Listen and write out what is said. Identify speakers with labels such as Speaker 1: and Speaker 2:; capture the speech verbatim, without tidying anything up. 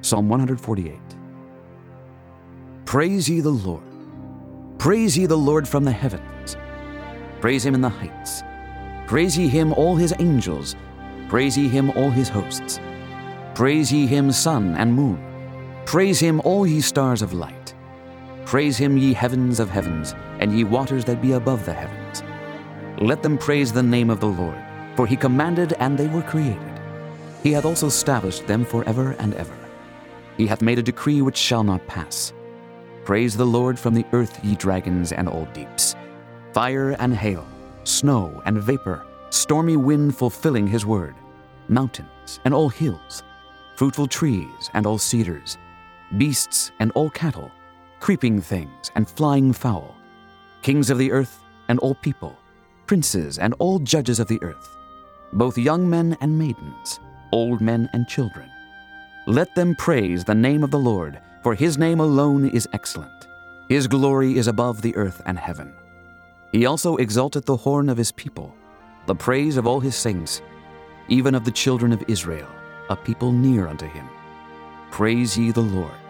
Speaker 1: Psalm one forty-eight. Praise ye the Lord. Praise ye the Lord from the heavens. Praise him in the heights. Praise ye him, all his angels. Praise ye him, all his hosts. Praise ye him, sun and moon. Praise him, all ye stars of light. Praise him, ye heavens of heavens, and ye waters that be above the heavens. Let them praise the name of the Lord, for he commanded, and they were created. He hath also established them forever and ever. He hath made a decree which shall not pass. Praise the Lord from the earth, ye dragons and all deeps. Fire and hail, snow and vapor, stormy wind fulfilling his word. Mountains and all hills, fruitful trees and all cedars, beasts and all cattle, creeping things and flying fowl, kings of the earth and all people, princes and all judges of the earth, both young men and maidens, old men and children. Let them praise the name of the Lord, for his name alone is excellent. His glory is above the earth and heaven. He also exalteth the horn of his people, the praise of all his saints, even of the children of Israel, a people near unto him. Praise ye the Lord.